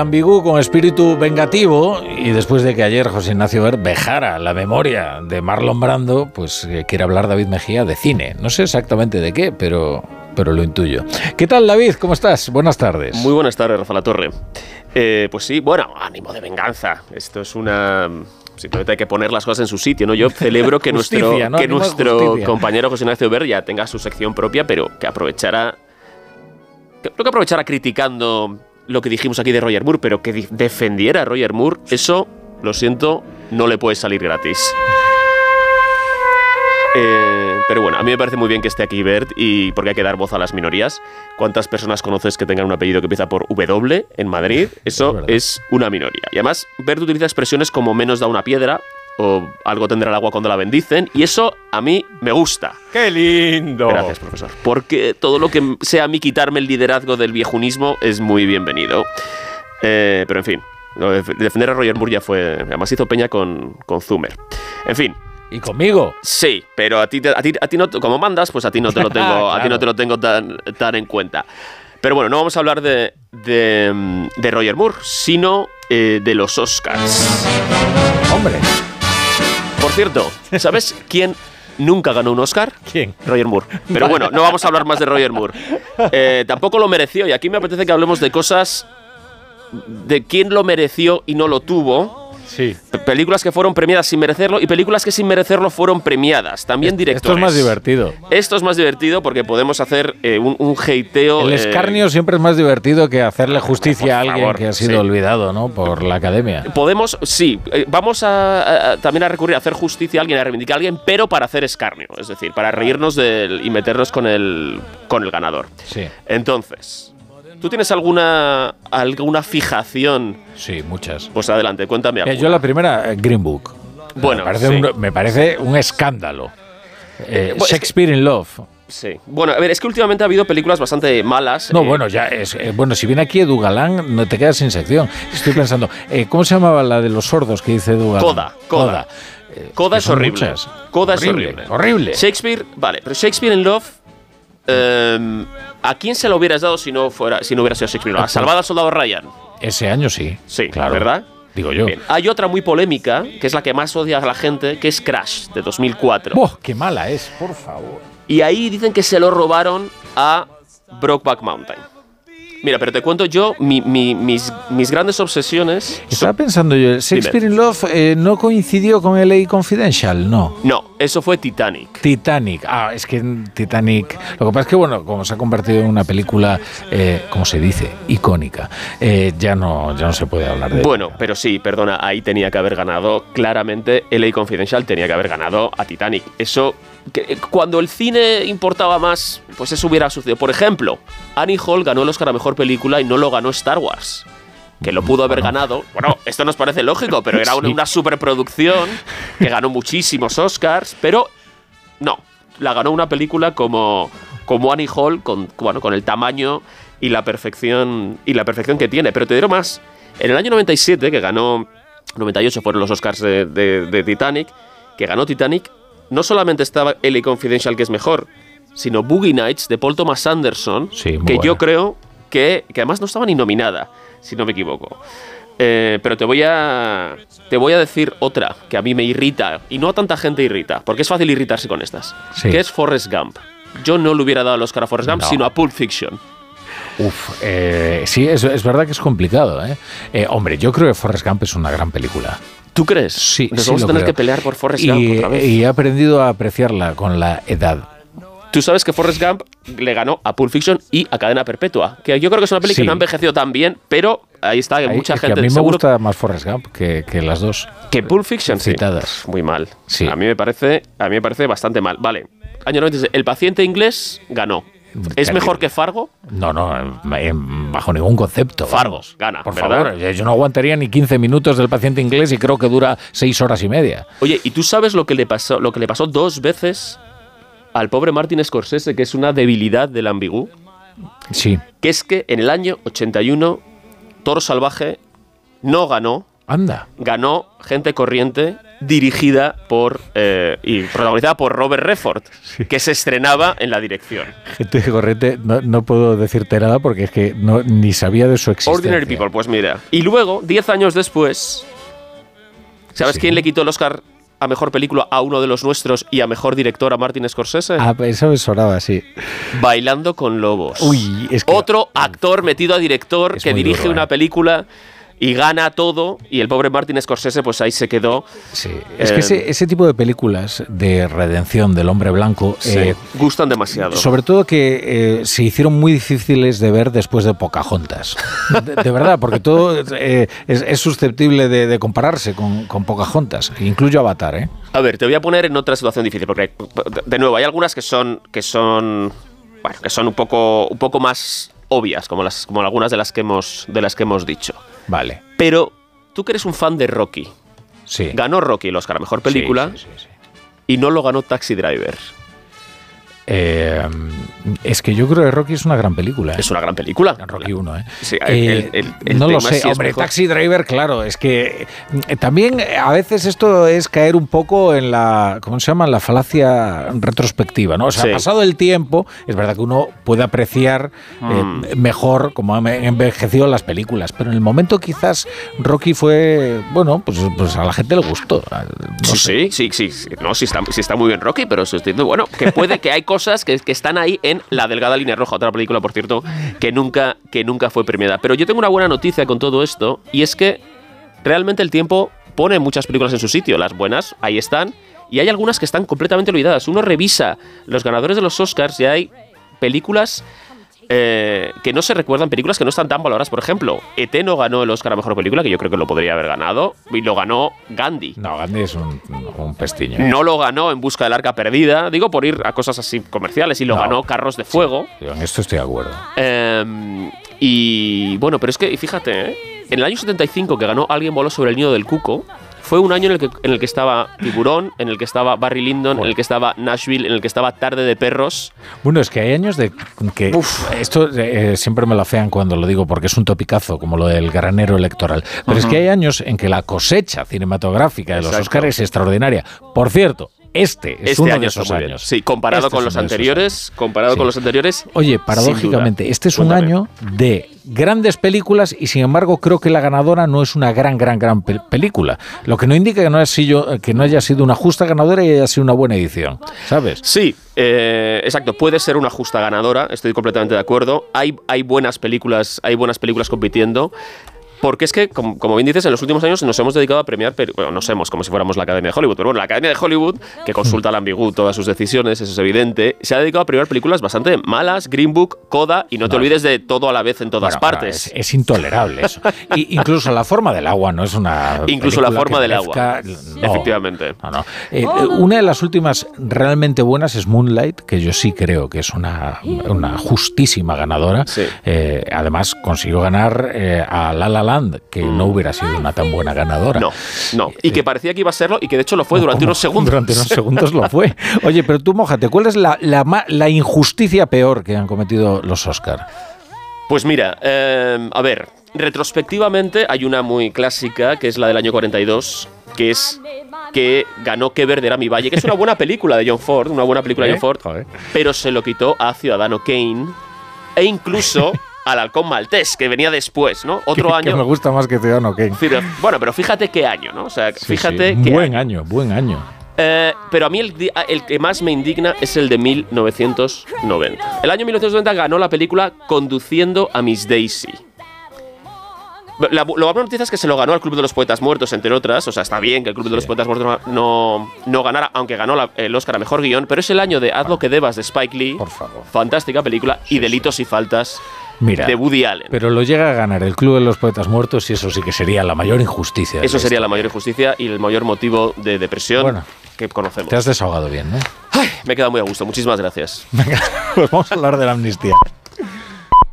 Ambigu con espíritu vengativo y después de que ayer José Ignacio Wert vejara la memoria de Marlon Brando, pues quiere hablar David Mejía de cine. No sé exactamente de qué, pero lo intuyo. ¿Qué tal, David? ¿Cómo estás? Buenas tardes. Muy buenas tardes, Rafa La Torre. Pues sí, bueno, ánimo de venganza. Esto es una... Simplemente hay que poner las cosas en su sitio, ¿no? Yo celebro que nuestro compañero José Ignacio Wert ya tenga su sección propia, pero que aprovechara... Creo que aprovechara criticando lo que dijimos aquí de Roger Moore, pero que defendiera a Roger Moore, eso, lo siento, no le puede salir gratis. Pero bueno, a mí me parece muy bien que esté aquí Wert, y porque hay que dar voz a las minorías. ¿Cuántas personas conoces que tengan un apellido que empieza por W en Madrid? Eso es una minoría. Y además, Wert utiliza expresiones como menos da una piedra o algo tendrá el agua cuando la bendicen, y eso a mí me gusta. ¡Qué lindo! Gracias, profesor. Porque todo lo que sea a mí quitarme el liderazgo del viejunismo es muy bienvenido. Pero en fin, defender a Roger Moore ya fue... Además hizo peña con Zumer. En fin. ¿Y conmigo? Sí, pero a ti no, como mandas, pues a ti no te lo tengo, claro. A ti no te lo tengo tan en cuenta. Pero bueno, no vamos a hablar de Roger Moore, sino de los Oscars. ¡Hombre! Por cierto, ¿sabes quién nunca ganó un Oscar? ¿Quién? Roger Moore. Pero bueno, no vamos a hablar más de Roger Moore. Tampoco lo mereció, y aquí me apetece que hablemos de cosas de quién lo mereció y no lo tuvo. Sí. Películas que fueron premiadas sin merecerlo y películas que sin merecerlo fueron premiadas. También directores. Esto es más divertido. Esto es más divertido porque podemos hacer un hateo. El escarnio siempre es más divertido que hacerle justicia a alguien que ha sido olvidado, ¿no? Por la academia. Podemos, sí. Vamos también a recurrir a hacer justicia a alguien, a reivindicar a alguien, pero para hacer escarnio. Es decir, para reírnos y meternos con el ganador. Sí. Entonces... ¿Tú tienes alguna fijación? Sí, muchas. Pues adelante, cuéntame algo. Yo la primera, Green Book. Bueno, me parece un escándalo. Shakespeare in Love. Sí. Bueno, a ver, es que últimamente ha habido películas bastante malas. No, bueno, ya es... bueno, si viene aquí Edu Galán, no te quedas sin sección. Estoy pensando, ¿cómo se llamaba la de los sordos que dice Edu Galán? Coda. Coda es horrible. Muchas. Coda es horrible. Horrible. Shakespeare, vale, pero Shakespeare in Love... ¿a quién se lo hubieras dado si no hubiera sido Shakespeare? ¿A Salvada al Soldado Ryan? Ese año sí. Sí, claro. ¿Verdad? Digo yo. Bien. Hay otra muy polémica, que es la que más odia a la gente, que es Crash, de 2004. ¡Oh, qué mala es, por favor! Y ahí dicen que se lo robaron a Brokeback Mountain. Mira, pero te cuento yo mis grandes obsesiones. Estaba pensando yo, Shakespeare in Love no coincidió con LA Confidential, ¿no? No, eso fue Titanic. Titanic, es que Titanic... Lo que pasa es que, bueno, como se ha convertido en una película, ¿cómo se dice? Icónica. Ya no se puede hablar de ella. Bueno, pero sí, perdona, ahí tenía que haber ganado, claramente, LA Confidential tenía que haber ganado a Titanic. Eso... cuando el cine importaba más, pues eso hubiera sucedido. Por ejemplo, Annie Hall ganó el Oscar a Mejor Película y no lo ganó Star Wars, que lo pudo haber ganado. Bueno, esto nos parece lógico, pero era una superproducción que ganó muchísimos Oscars, pero no, la ganó una película como Annie Hall, con el tamaño y la perfección que tiene. Pero te diré más, en el año 97, que ganó, 98 fueron los Oscars de Titanic, que ganó Titanic, no solamente estaba LA Confidential, que es mejor, sino Boogie Nights de Paul Thomas Anderson, que buena. Yo creo que además no estaba ni nominada, si no me equivoco. Pero te voy a decir otra que a mí me irrita, y no a tanta gente irrita, porque es fácil irritarse con estas, que es Forrest Gump. Yo no le hubiera dado el Oscar a Forrest Gump, sino a Pulp Fiction. Sí, es verdad que es complicado, hombre, yo creo que Forrest Gump es una gran película. ¿Tú crees? Sí, Nos vamos a tener que pelear por Forrest Gump otra vez. Y he aprendido a apreciarla con la edad. Tú sabes que Forrest Gump le ganó a Pulp Fiction y a Cadena Perpetua, que yo creo que es una peli que no ha envejecido tan bien, pero ahí está, que mucha gente... Que a mí me gusta más Forrest Gump que las dos. Que Pulp Fiction, citadas. Sí. Muy mal. Sí. A mí me parece bastante mal. Vale, año 96, El paciente inglés ganó. ¿Es mejor que Fargo? No, bajo ningún concepto. Fargo gana, por ¿verdad? favor. Yo no aguantaría ni 15 minutos del paciente inglés y creo que dura 6 horas y media. Oye, ¿y tú sabes lo que le pasó 2 veces al pobre Martin Scorsese, que es una debilidad del Ambigu? Sí. Que es que en el año 81 Toro Salvaje no ganó Anda. Ganó Gente Corriente, dirigida por y protagonizada por Robert Redford, que se estrenaba en la dirección. Gente corriente, no puedo decirte nada porque es que ni sabía de su existencia. Ordinary People, pues mira. Y luego, 10 años después, ¿sabes quién le quitó el Oscar a Mejor Película a uno de los nuestros y a Mejor Director a Martin Scorsese? Ah, eso me sonaba, sí. Bailando con Lobos. Uy, es que... Otro actor metido a director que dirige duro, una película y gana todo, y el pobre Martin Scorsese pues ahí se quedó. Sí, es que ese tipo de películas de redención del hombre blanco gustan demasiado. Sobre todo que se hicieron muy difíciles de ver después de Pocahontas. De verdad, porque todo es susceptible de compararse con Pocahontas, incluyo Avatar, ¿eh? A ver, te voy a poner en otra situación difícil, porque de nuevo hay algunas que son un poco más obvias, como algunas de las que hemos dicho. Vale. Pero tú que eres un fan de Rocky, sí. Ganó Rocky el Oscar a Mejor Película sí. y no lo ganó Taxi Driver. Es que yo creo que Rocky es una gran película. Es una gran película. Rocky 1, ¿eh? Sí, no lo sé, hombre, Taxi Driver, claro, es que también a veces esto es caer un poco en la, ¿cómo se llama? En la falacia retrospectiva, ¿no? O sea, pasado el tiempo, es verdad que uno puede apreciar mejor cómo han envejecido las películas, pero en el momento quizás Rocky fue, bueno, pues a la gente le gustó. No sé. Sí. No, sí está muy bien Rocky, pero bueno, que puede que hay cosas que están ahí en La delgada línea roja, otra película, por cierto, que nunca fue premiada. Pero yo tengo una buena noticia con todo esto, y es que realmente el tiempo pone muchas películas en su sitio. Las buenas, ahí están, y hay algunas que están completamente olvidadas. Uno revisa los ganadores de los Oscars y hay películas que no se recuerdan, películas que no están tan valoradas. Por ejemplo, E.T. no ganó el Oscar a Mejor Película, que yo creo que lo podría haber ganado, y lo ganó Gandhi. No, Gandhi es un pestiño. No lo ganó En Busca del Arca Perdida, digo por ir a cosas así comerciales, y lo ganó Carros de Fuego. Sí, en esto estoy de acuerdo. Y bueno, pero es que, fíjate, en el año 75 que ganó Alguien voló sobre el nido del cuco, fue un año en el que estaba Tiburón, en el que estaba Barry Lyndon, en el que estaba Nashville, en el que estaba Tarde de Perros. Bueno, es que hay años de que... Esto siempre me lo afean cuando lo digo, porque es un topicazo, como lo del granero electoral. Pero es que hay años en que la cosecha cinematográfica de los Oscars es extraordinaria. Por cierto, este es uno de esos años. Sí, comparado con los anteriores. Oye, paradójicamente, este es un año de grandes películas y sin embargo creo que la ganadora no es una gran película. Lo que no indica que no haya sido una justa ganadora y haya sido una buena edición, ¿sabes? Sí, exacto. Puede ser una justa ganadora, estoy completamente de acuerdo. Hay buenas películas compitiendo. Porque es que, como bien dices, en los últimos años nos hemos dedicado a premiar, como si fuéramos la Academia de Hollywood, pero bueno, la Academia de Hollywood, que consulta al ambiguo todas sus decisiones, eso es evidente, se ha dedicado a premiar películas bastante malas, Green Book, Coda, y no te olvides de Todo a la vez en todas partes. Es intolerable eso. Incluso La forma del agua no es una Incluso La forma del agua, no, efectivamente. No. Una de las últimas realmente buenas es Moonlight, que yo sí creo que es una justísima ganadora. Sí. Además, consiguió ganar a La La Land, que no hubiera sido una tan buena ganadora. No. Y que parecía que iba a serlo, y que de hecho lo fue durante unos segundos. Durante unos segundos lo fue. Oye, pero tú, mójate, ¿cuál es la injusticia peor que han cometido los Oscar? Pues mira, a ver, retrospectivamente hay una muy clásica, que es la del año 42, que es que ganó Que Verde era mi valle, que es una buena película de John Ford, Joder. Pero se lo quitó a Ciudadano Kane, e incluso al Halcón Maltés, que venía después, ¿no? Otro año. Que me gusta más que Ciudadano Kane. Bueno, pero fíjate qué año, ¿no? O sea, fíjate qué buen año. Pero a mí el que más me indigna es el de 1990. El año 1990 ganó la película Conduciendo a Miss Daisy. Lo buena noticia es que se lo ganó al Club de los Poetas Muertos, entre otras. O sea, está bien que el Club de los Poetas Muertos no ganara, aunque ganó el Oscar a Mejor Guión. Pero es el año de Haz lo que debas, de Spike Lee. Por favor. Fantástica película. Y Delitos y Faltas, de Woody Allen. Pero lo llega a ganar el Club de los Poetas Muertos, y eso sí que sería la mayor injusticia. Eso sería la mayor injusticia y el mayor motivo de depresión que conocemos. Te has desahogado bien, ¿no? Ay, me he quedado muy a gusto. Muchísimas gracias. Venga, pues vamos a hablar de la amnistía.